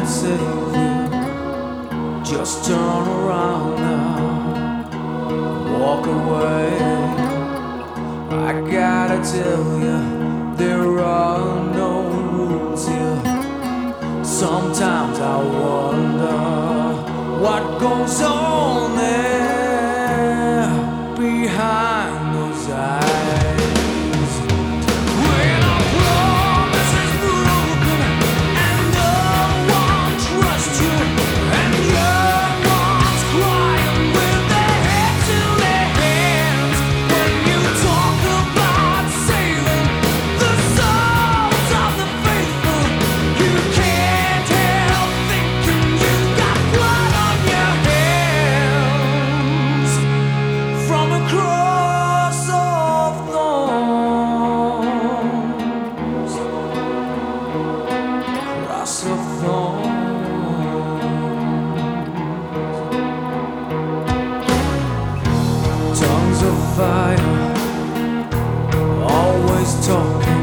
save you. Just turn around now, walk away. I gotta tell you, there are no rules here. Sometimes I wonder what goes on there behind those eyes. When a promise is broken and no one trusts you, and young ones crying with their heads in their hands, when you talk about saving the souls of the faithful, you can't help thinking you've got blood on your hands from a cross of thorns. Cross of thorns. Tongues of fire, always talking,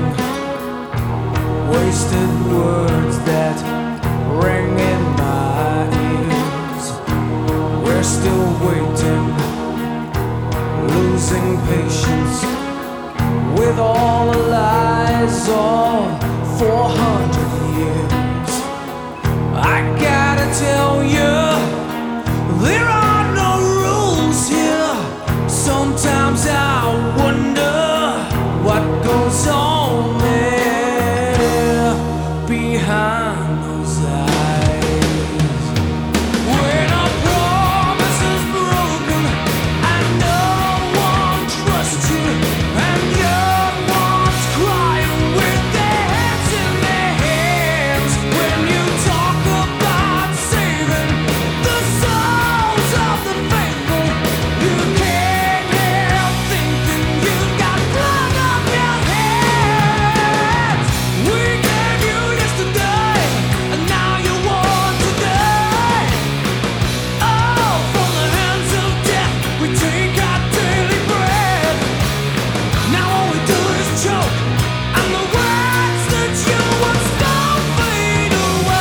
wasted words that ring in my ears. We're still waiting, losing patience with all the lies of 400 years. I gotta tell you, there are no rules here. Sometimes I wonder what goes on there behind those eyes. When a promise is broken and no one trusts you, and young ones crying with their heads in their hands, when you talk about saving the souls of the faithful, you can't help thinking you've got blood on your hands. We gave you yesterday, and now you want today. Oh, from the hands of death we take our daily bread. Now all we do is choke, and the words that you once spoke fade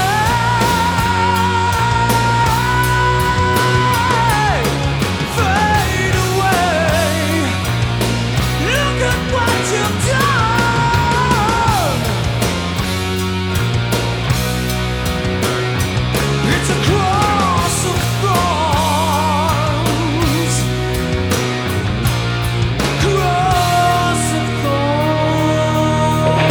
away, fade away. Look at what you've done. It's a cross of thorns, cross of thorns.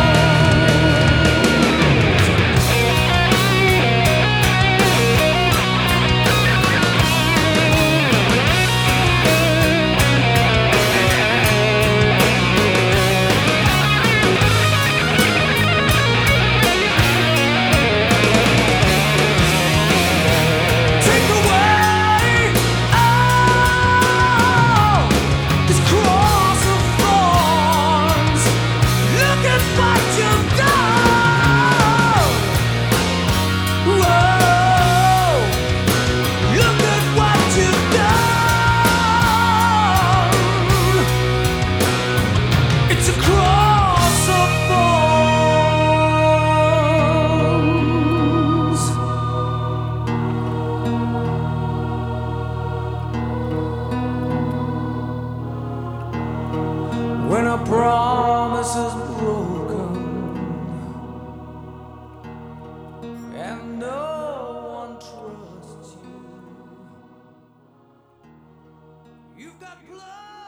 Take away all this cross of thorns. Look at what you've done. Whoa, look at what you've done. It's a cross of thorns. When a promise is broken and no one trusts you, you've got blood.